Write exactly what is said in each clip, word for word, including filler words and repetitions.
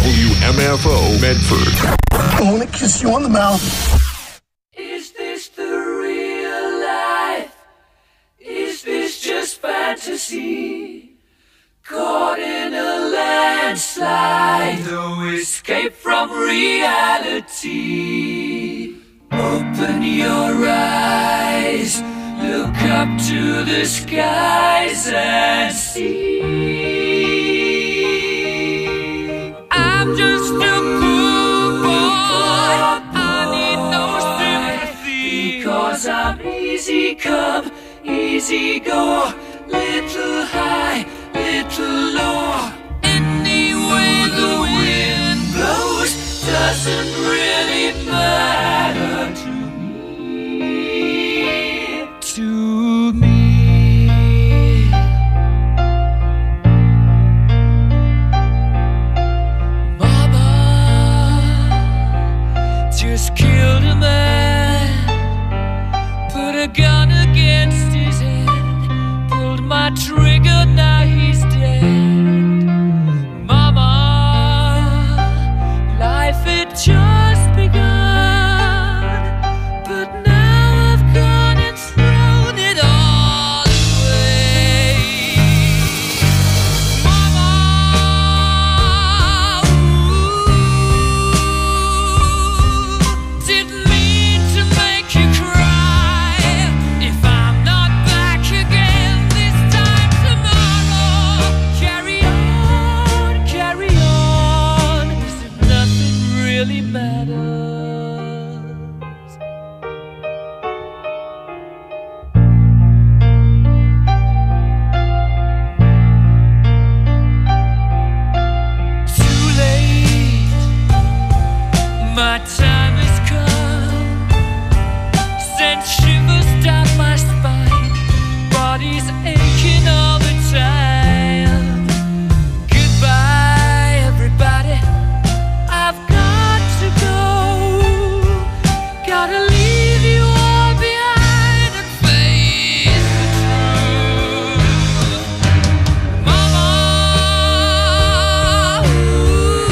W M F O Medford. I want to kiss you on the mouth. Is this the real life? Is this just fantasy? Caught in a landslide, no escape from reality. Open your eyes, look up to the skies and see. I'm just a poor boy, I need no sympathy, because I'm easy come, easy go, little high, little low. Any way the wind blows doesn't really matter to me, to me. Mama just killed a man, put a gun against his head, pulled my trigger, now he's dead. Mama, life had just begun, but now I've gone and thrown it all away. Mama, ooh, didn't mean to make you cry. If I'm not back again this time tomorrow, carry on, carry on, as if nothing really matters. Too late, my time has come, sent shivers down my spine, body's aching all the time. Goodbye, everybody, I've got to go, gotta leave you all behind and face the truth. Mama, ooh,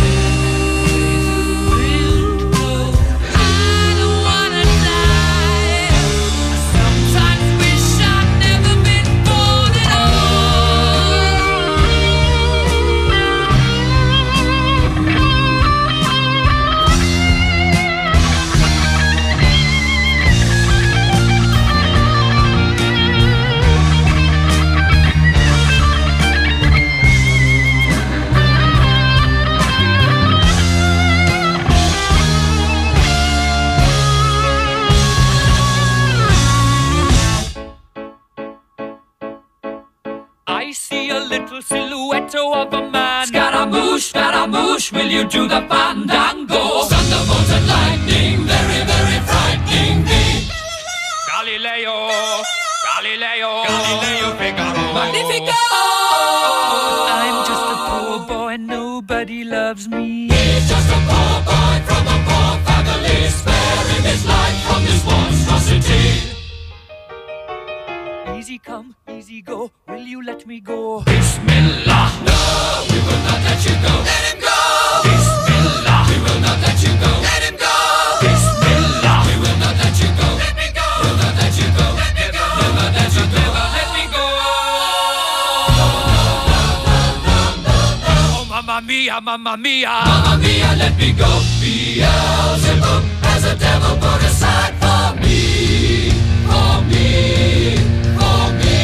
I don't wanna die. I sometimes wish I'd never been born at I see a little silhouette of a man. Scaramouche, Scaramouche, will you do the fandango? Thunderbolt and lightning, very, very frightening me. Galileo, Galileo, Galileo Figaro. Magnifico! I'm just a poor boy, nobody loves me. He's just a poor boy from a poor family, sparing his life from this monstrosity. Easy come, easy go, will you let me go? Bismillah, no, we will not let you go. Let him go! Bismillah, we will not let you go. Let him go! Bismillah, we will not let you go. Let me go! We'll not let you go. Let me go! We'll not let you go. Never let me go! Oh, mamma mia, mamma mia, mamma mia, let me go. Beelzebub has a devil put aside for me, for me, for me.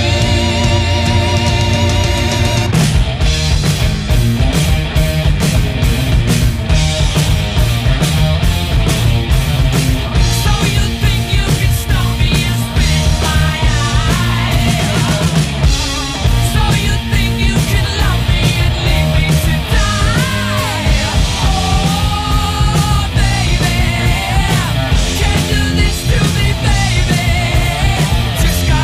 So you think you can stop me and spit my eye? So you think you can love me and leave me to die? Oh, baby, can't do this to me, baby. Just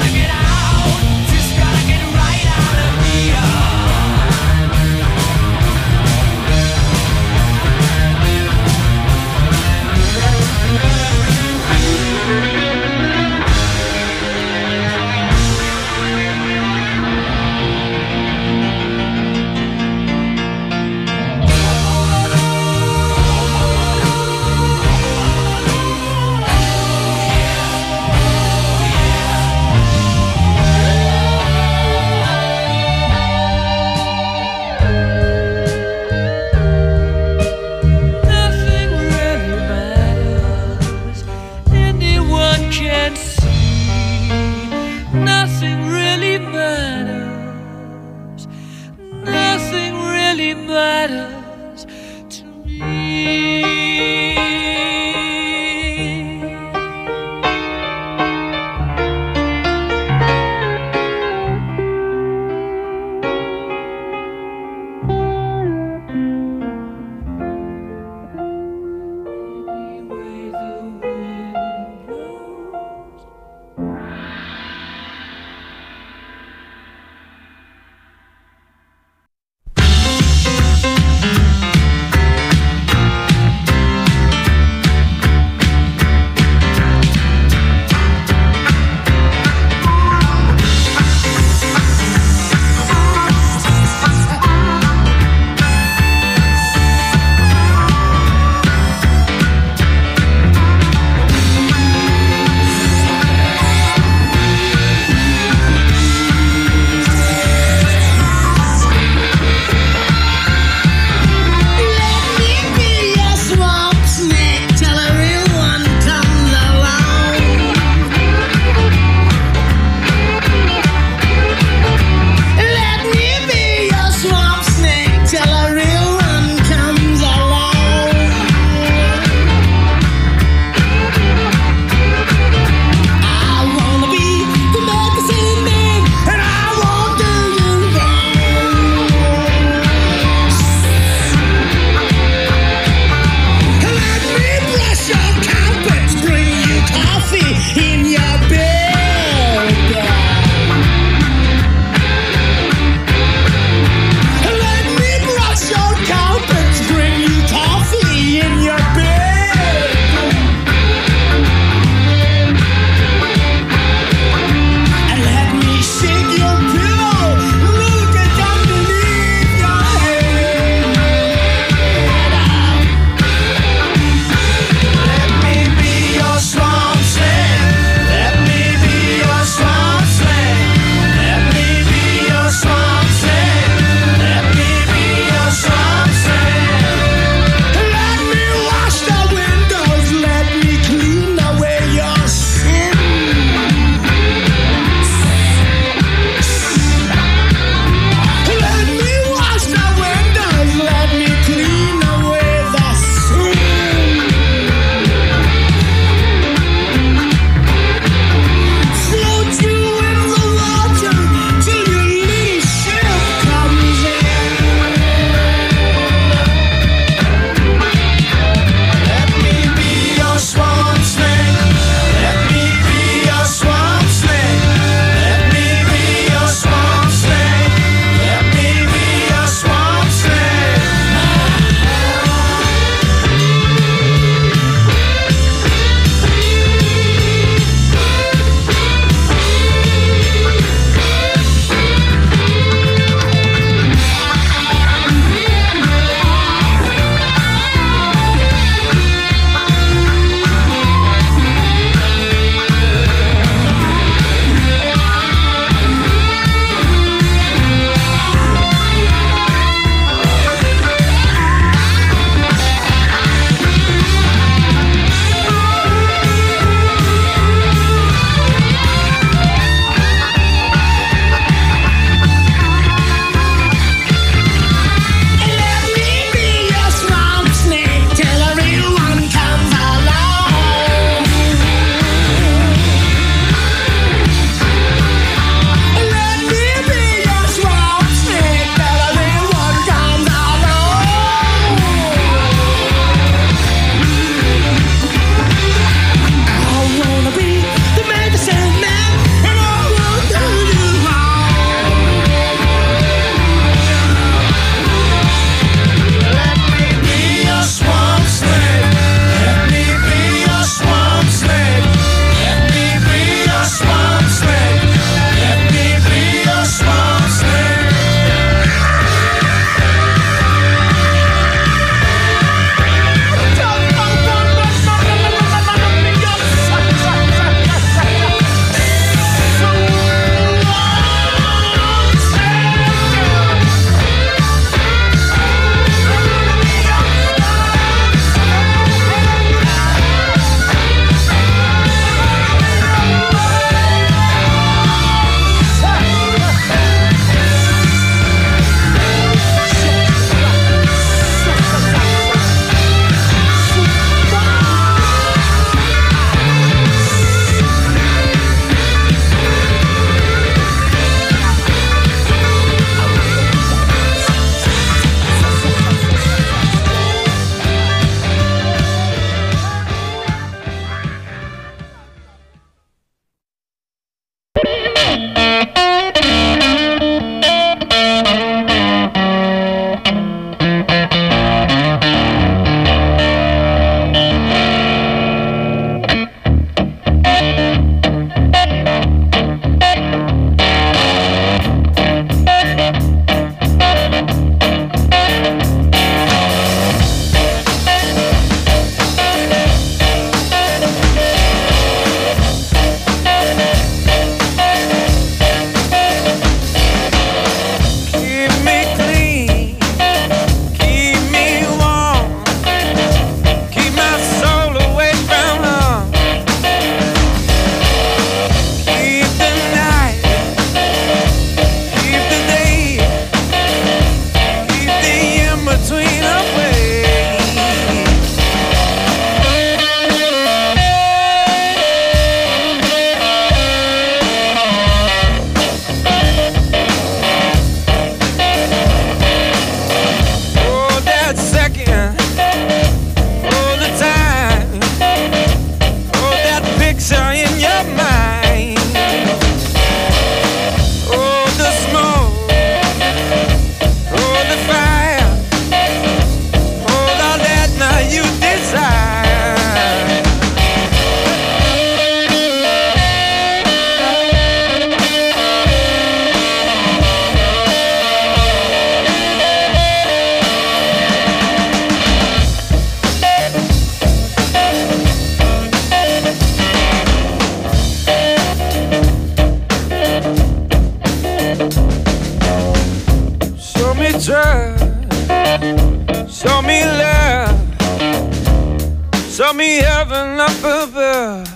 Show me heaven up above.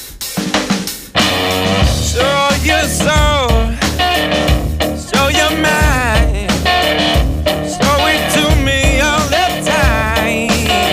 Show your soul. Show your mind. Show it to me all the time.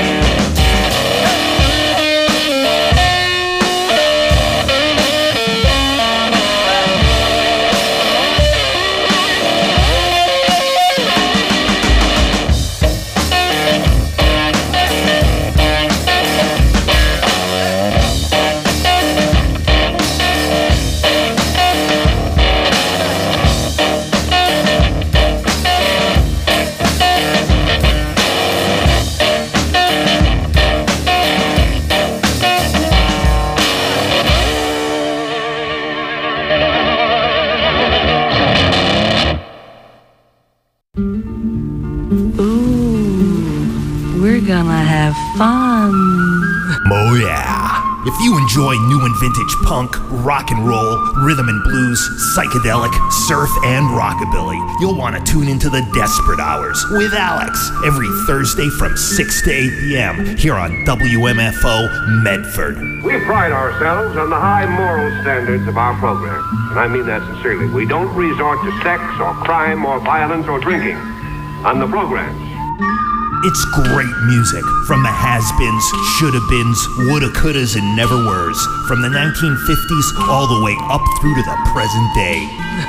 Gonna have fun. Oh yeah. If you enjoy new and vintage punk, rock and roll, rhythm and blues, psychedelic, surf, and rockabilly, you'll want to tune into the Desperate Hours with Alex every Thursday from six to eight p.m. here on W M F O Medford. We pride ourselves on the high moral standards of our program, and I mean that sincerely. We don't resort to sex or crime or violence or drinking on the programs. It's great music from the has-beens, shoulda-beens, woulda-couldas, and never-weres, from the nineteen fifties all the way up through to the present day.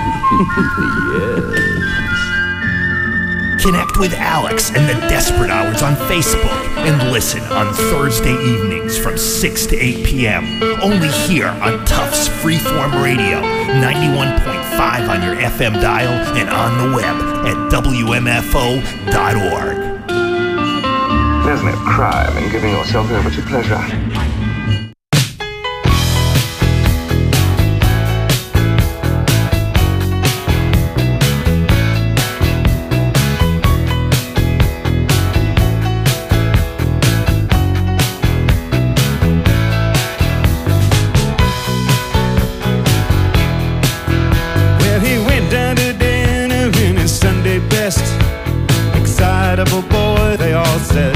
Yes. Connect with Alex and the Desperate Hours on Facebook and listen on Thursday evenings from six to eight p.m. only here on Tufts Freeform Radio, ninety-one point five on your F M dial and on the web at W M F O dot org. There's no crime in giving yourself over to pleasure. Well, he went down to dinner in his Sunday best. Excitable boy, they all said.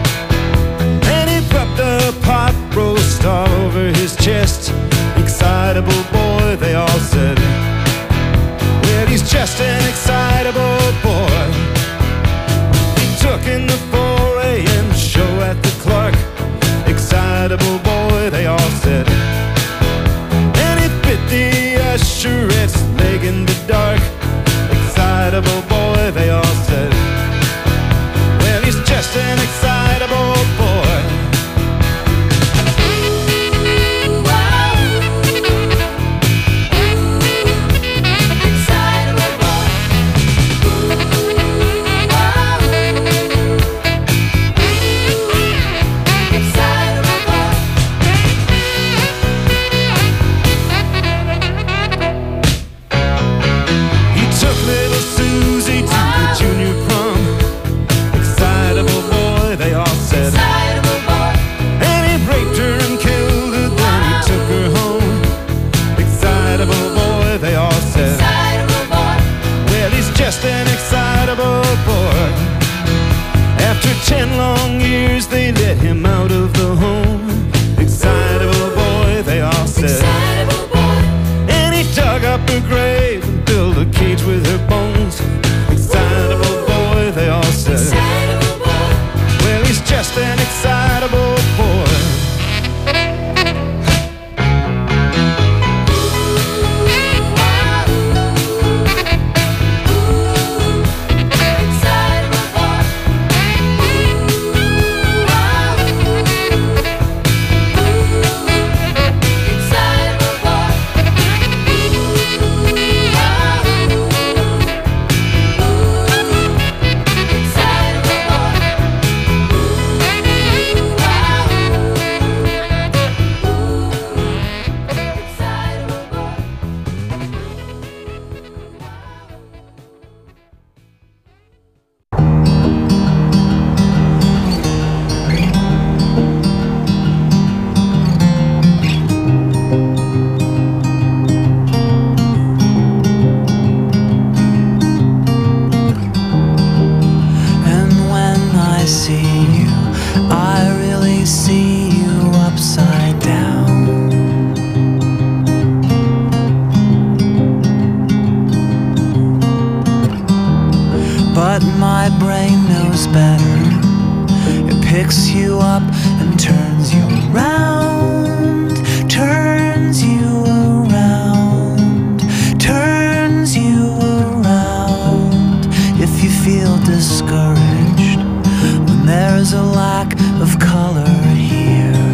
Roast all over his chest. Excitable boy, they all said. Well, he's just an excitable boy. He took in the four a.m. show at the Clark. Excitable boy, they all said. And he bit the usherette's leg in the dark. Excitable boy, they all said. Well, he's just an excitable boy. Ten long years they let him out of the home. Excitable boy, they all said. Excitable boy. And he dug up her grave and built a cage with her bones. Excitable boy, they all said. Excitable boy. Well, he's just an excitable boy. I see you, I really see you. picks you up and turns you around, turns you around, turns you around. If you feel discouraged when there's a lack of color here,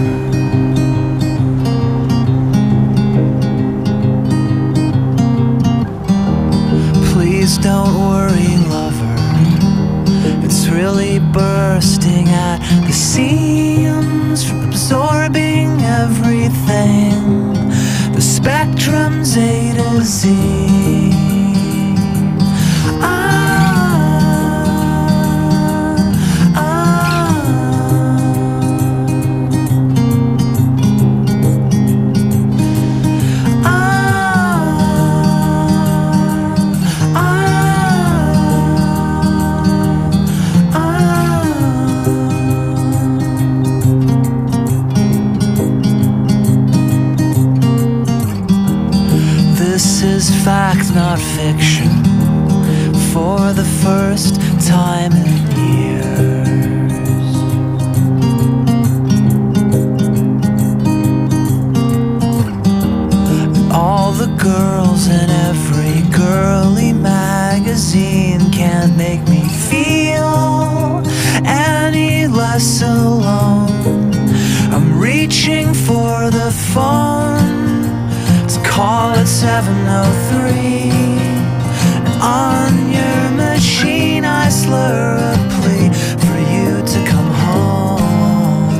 please don't worry, lover. It's really bursting at the seams from absorbing everything. The spectrum's A to Z. Fact, not fiction, for the first time in years. All the girls in every girly magazine can't make me feel any less alone. I'm reaching for the phone, call it seven oh three, and on your machine I slur a plea for you to come home.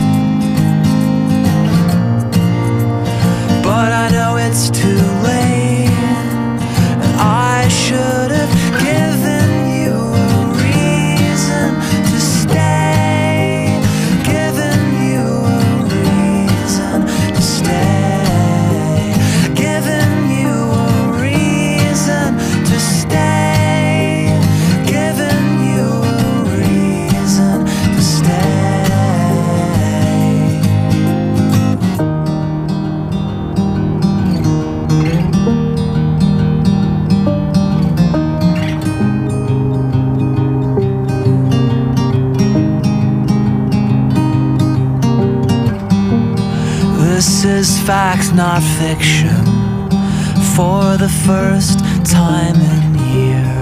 But I know it's too late, and I should have given you a reason to stay, given you a reason to stay. This is fact, not fiction, for the first time in years.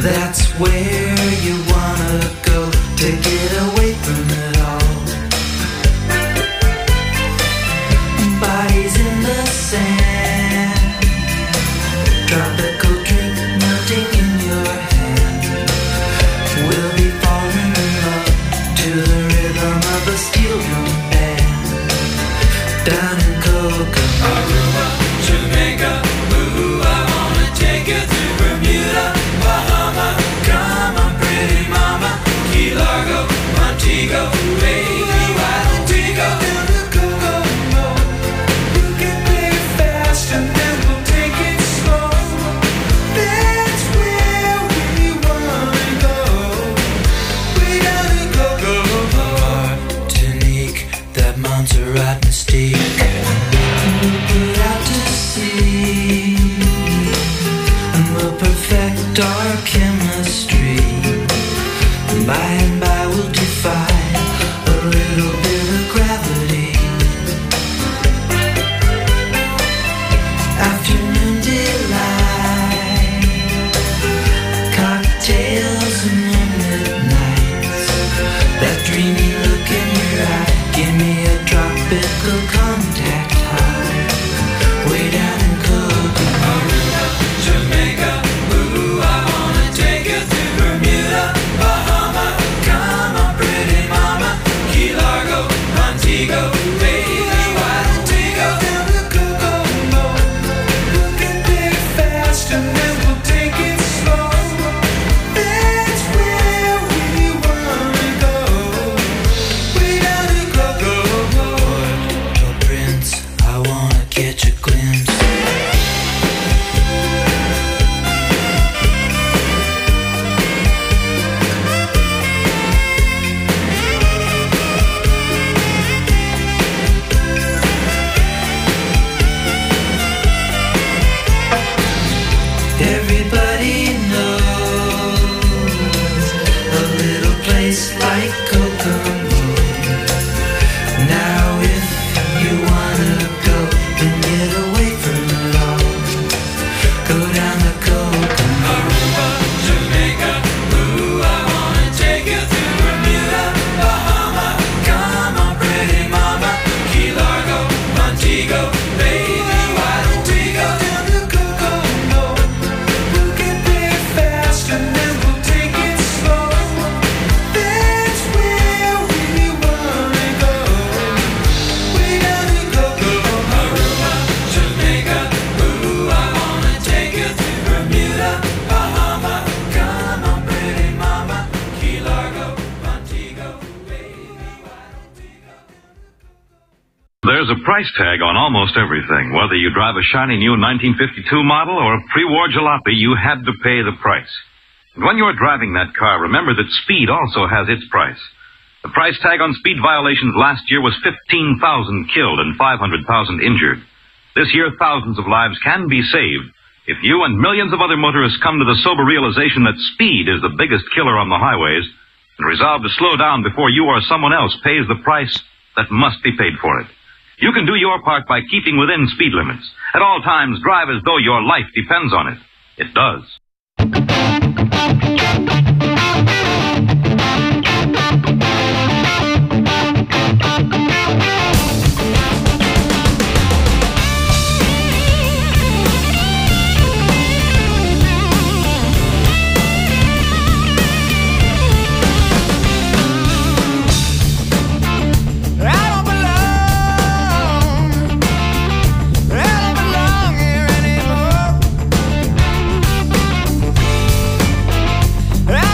That's where you wanna go to get away from it all. Bodies in the sand, tropical drink melting in your hand. We'll be falling in love to the rhythm of a steel drum band. Down in Kokomo, Aruba, Jamaica, ooh, I wanna take you to Bermuda, Bahama, come on pretty mama, Key Largo, Montego, baby, why don't we go down to Kokomo? You can play fast and then we'll take it slow. That's where we wanna go, way down to Kokomo. Martinique, that Montserrat mystique, we'll put out to sea, and we'll perfect our chemistry. By and by we'll defy a little bit of gravity. Afternoon delight, cocktails and moonlit nights. That dreamy look in your eye, give me a tropical contact high. Way down in Kokomo, Aruba, Jamaica, ooh, I wanna take you to Bermuda, Bahama, come on pretty mama, Key Largo, Montego, baby, why don't we go down to Kokomo? You can pick fast and then we'll take it slow. That's where we wanna go, way down to Kokomo. Port-au-Prince, I wanna catch a glimpse. Everybody knows a little place like Kokomo. Now if you wanna go and get away from it all, go down to Kokomo, Aruba, Jamaica, ooh, I wanna take you to Bermuda, Bahama, come on pretty mama, Key Largo, Montego, baby, why don't we go down to Kokomo? You can play fast and then we'll take it slow. That's where we wanna go, way down to Kokomo, Aruba, Jamaica, ooh, I wanna take you to Bermuda, Bahama, come on pretty mama, Key Largo, Montego, baby, why don't we go? There's a price tag on almost everything. Whether you drive a shiny new nineteen fifty-two model or a pre-war jalopy, you had to pay the price. And when you're driving that car, remember that speed also has its price. The price tag on speed violations last year was fifteen thousand killed and five hundred thousand injured. This year, thousands of lives can be saved if you and millions of other motorists come to the sober realization that speed is the biggest killer on the highways and resolve to slow down before you or someone else pays the price that must be paid for it. You can do your part by keeping within speed limits. At all times, drive as though your life depends on it. It does. I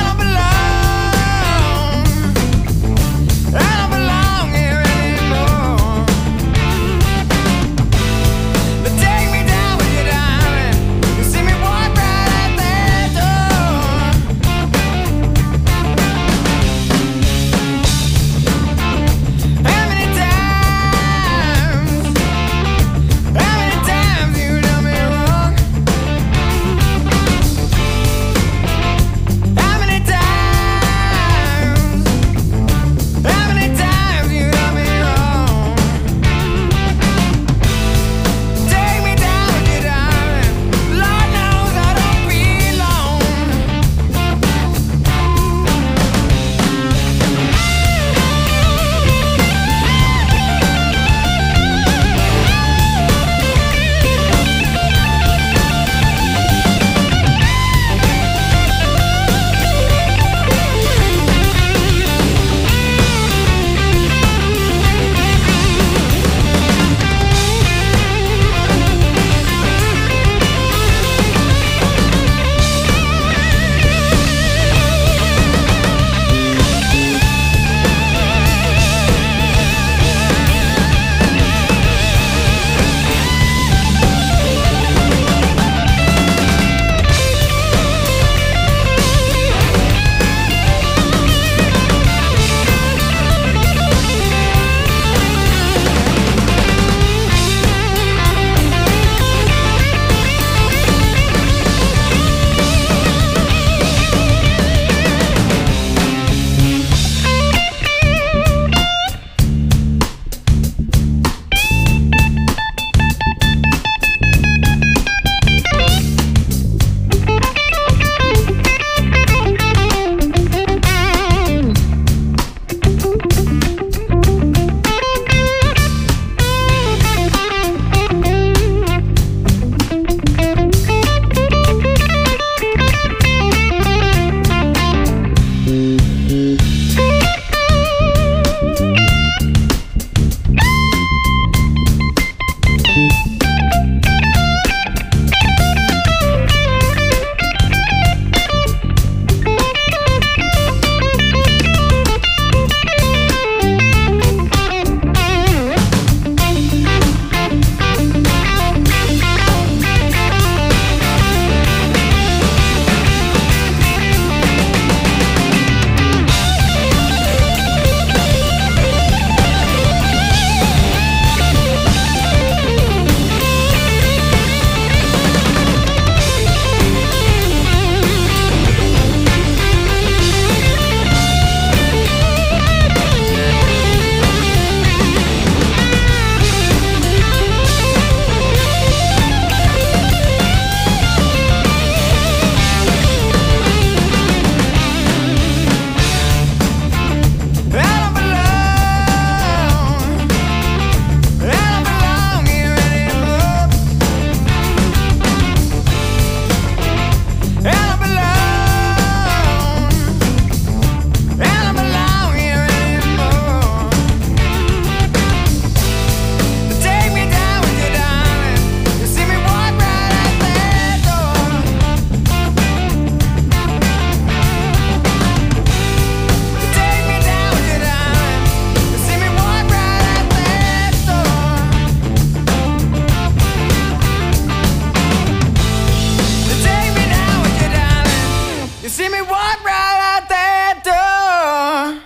You see me walk right out that door.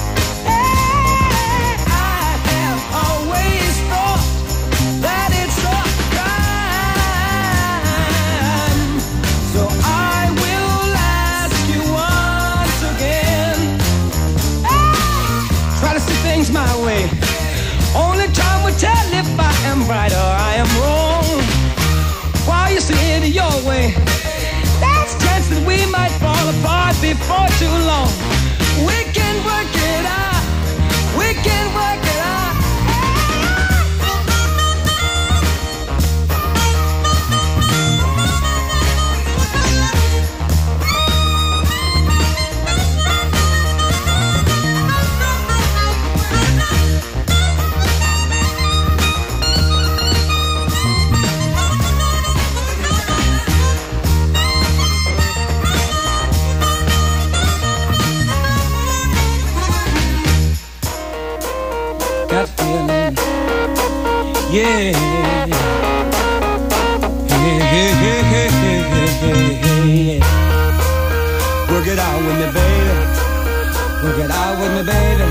That it's apart before too long. We can work it out. We can work it out. Got feeling, yeah. Hey, hey, hey, hey, hey, hey, hey. Work it out with me, baby. Work it out with me, baby.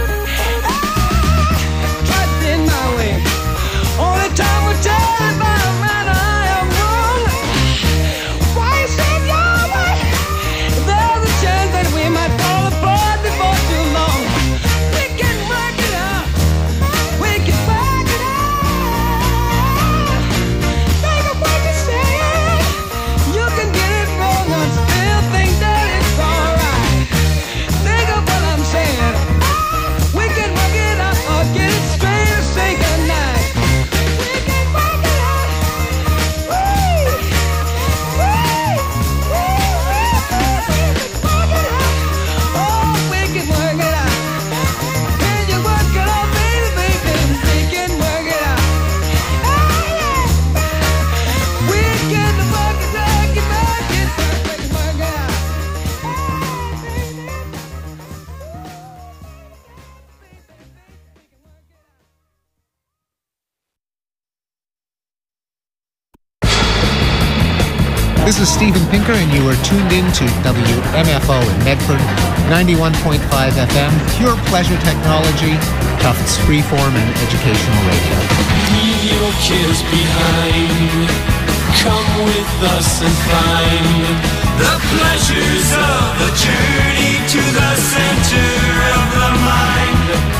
Trust in my way. Only time will tell if I'm right or I am wrong. Why you say your way? There's a chance that we might fall apart before too long. We can work it out. We can work it out. Think of what you said. You can get it wrong and still think that it's alright. Think of what I'm saying. We can work it out or get it straight or say goodnight. We can work it out. Woo! Woo! Woo! We can work it out. Oh, we can work it out. Can you work it out, baby, baby? We can work it out. Oh, yeah. We can work it out. We can work it out. We can work it out. This is Steven Pinker, and you are tuned in to W M F O in Medford, ninety-one point five F M, pure pleasure technology, Tufts freeform and educational radio. Leave your cares behind. Come with us and find the pleasures of the journey to the center of the mind.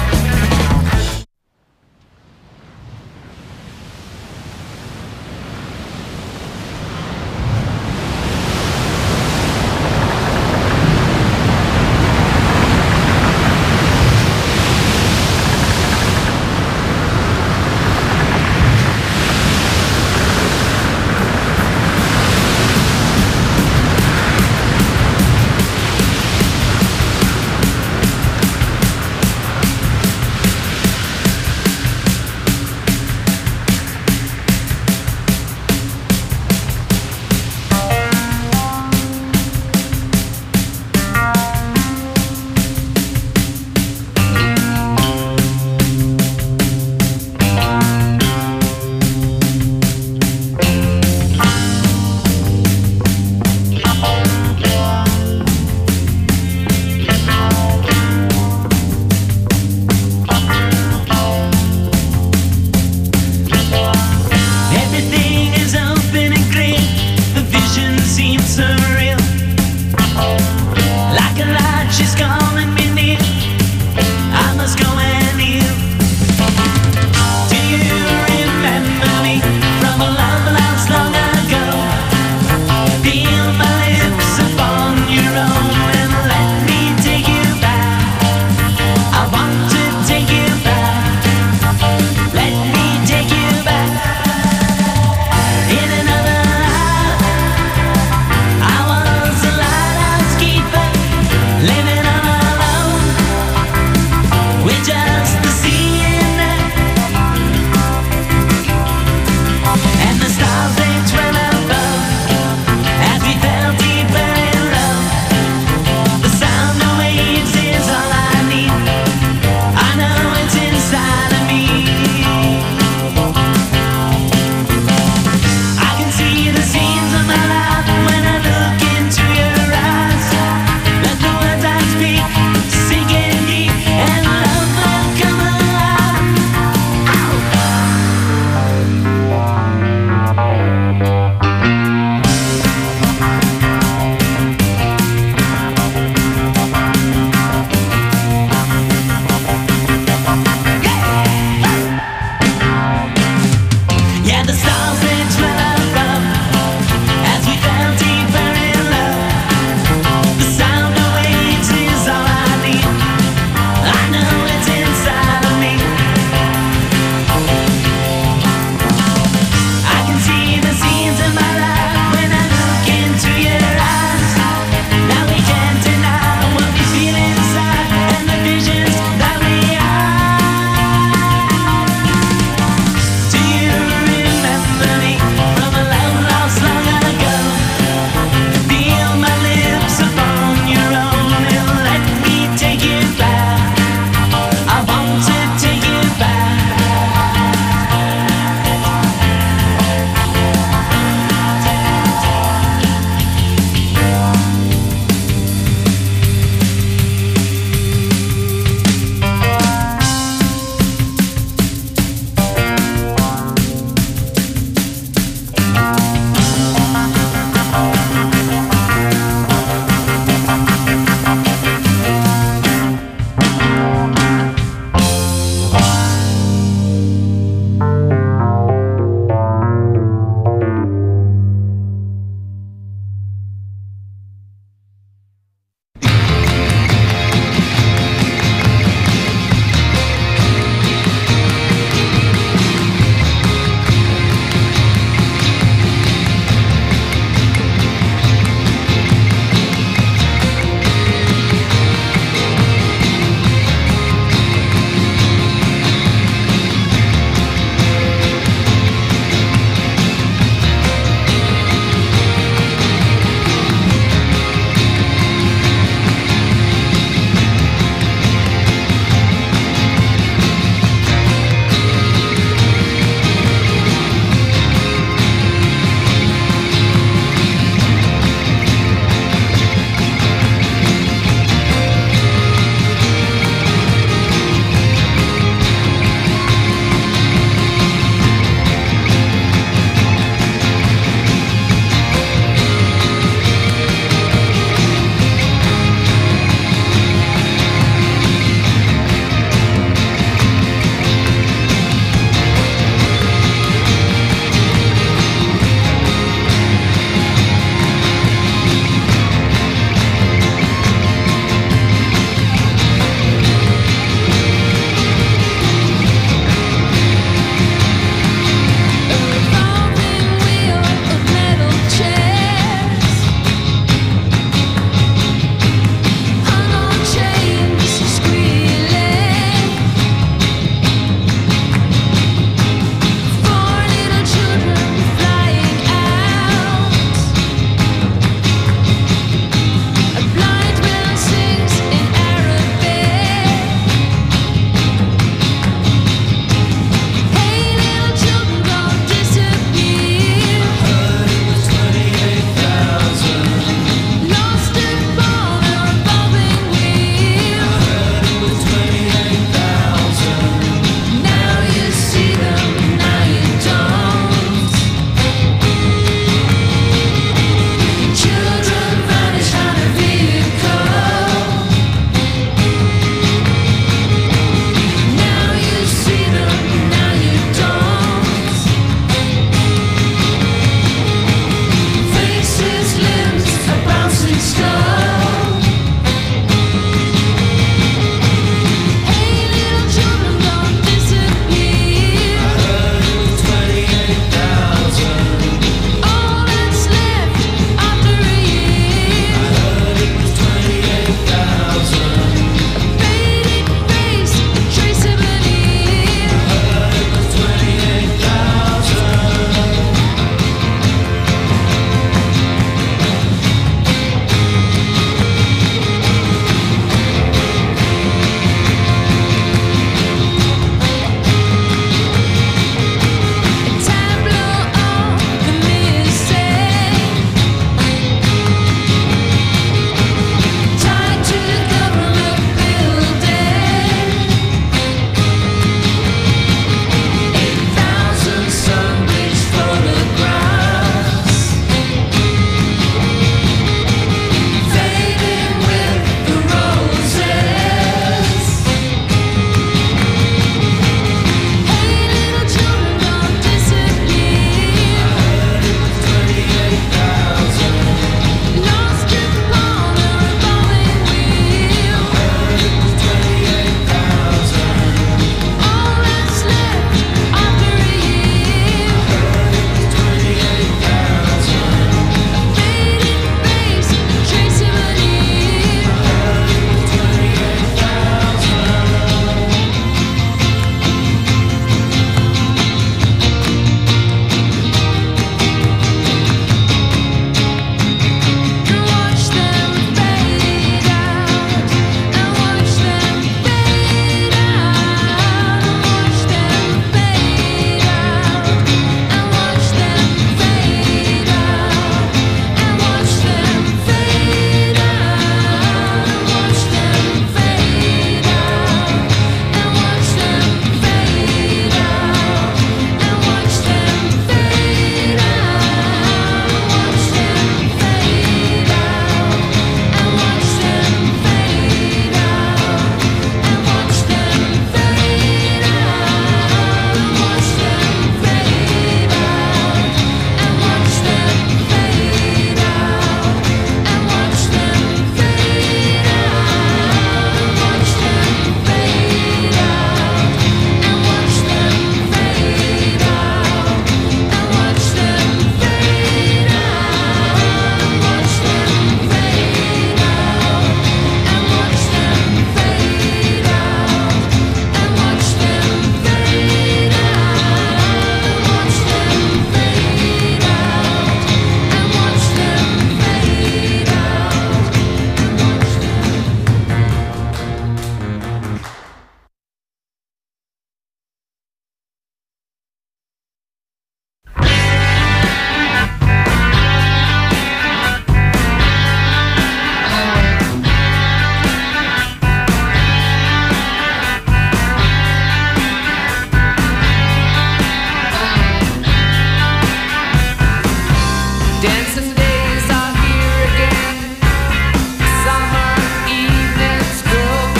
dancing days are here again. Summer evenings grow.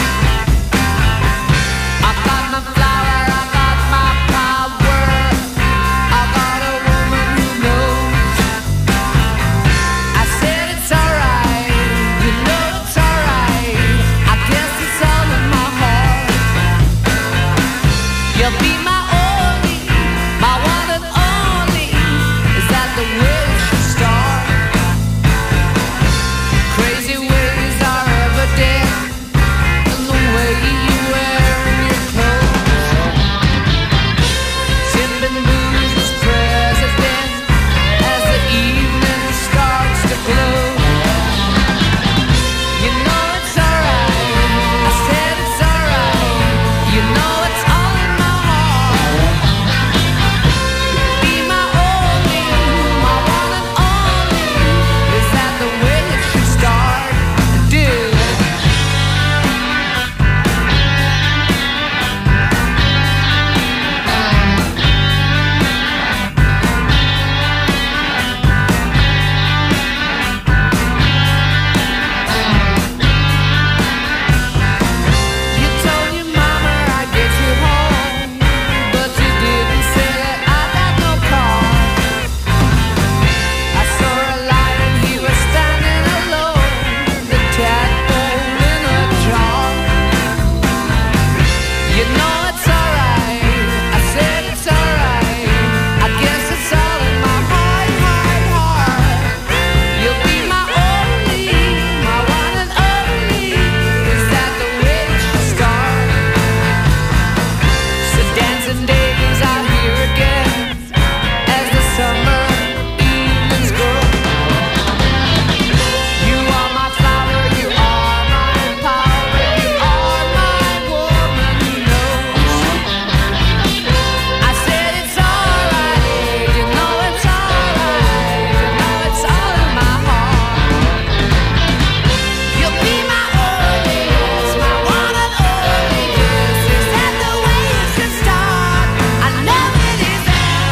I got my flower, I got my power. I got a woman who knows. I said it's alright, you know it's alright. I guess it's all in my heart. You'll be my only, my one and only. Is that the way it should start? Crazy ways are evident in the way you wear your clothes. Sipping booze is president as the evening starts to glow. You know it's alright, I said it's alright. You know it's all in my heart. Be my only, my one and only. Is that the way it should start? Dude. You told your mama I'd get you home, but you didn't say that I got no car. I saw a light and he was standing alone, the tadpole in a jar. You know it's alright, I said it's alright. I guess it's all in my heart, heart, heart. You'll be my only, my one and only. Is that the way it should start? So dancing days are here again as the summer evenings grow. You are my flower, you are my power, you are my woman who knows. I said it's alright, you know it's alright, you know it's all in my heart. You'll be my only, yes, my one and only, yes. Is that the way it should start? I know it is.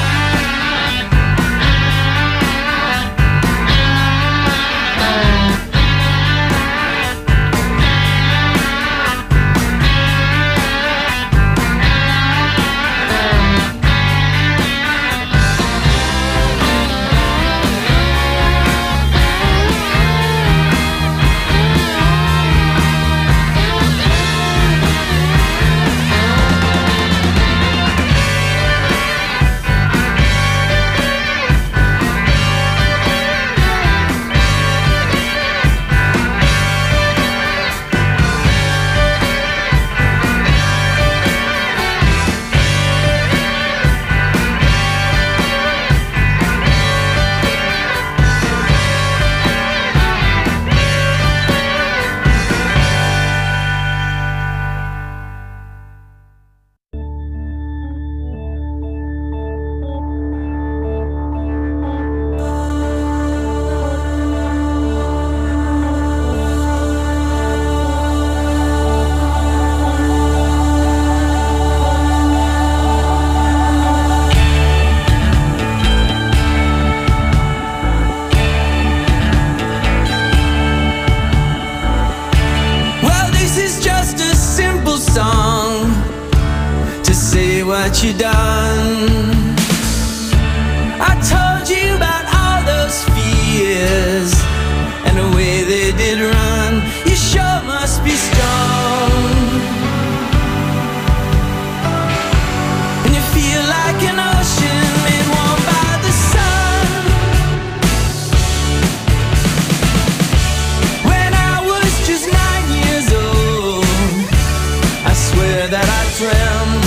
Well, this is just a simple song to say what you done. I told you about all those fears and the way they did run. You sure must be strong, and you feel like an ocean made warm by the sun. When I was just nine years old, I swear that I dreamt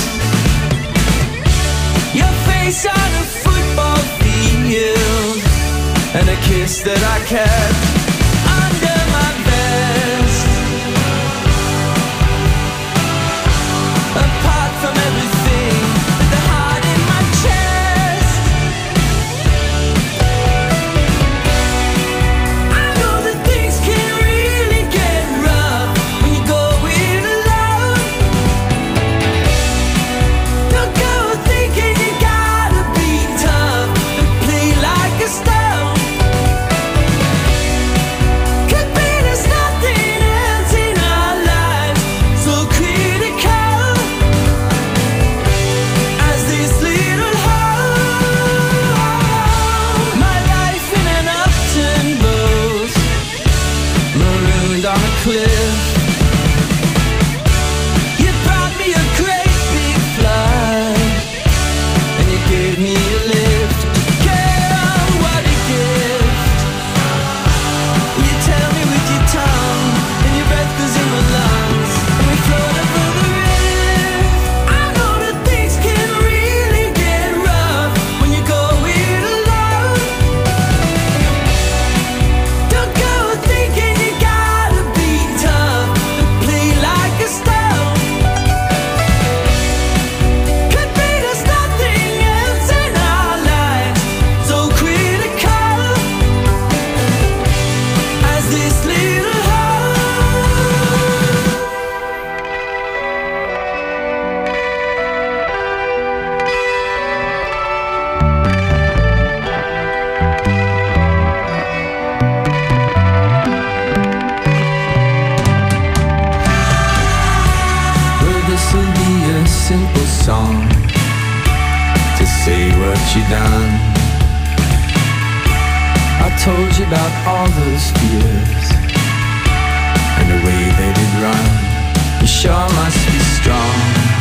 your face on a football field and a kiss that I kept under my vest. Apart from everything, the heart in my chest. I know that things can really get rough when you go it alone. Don't go thinking you gotta be tough and play like a stone. done. I told you about all those fears and the way they did run. You sure must be strong.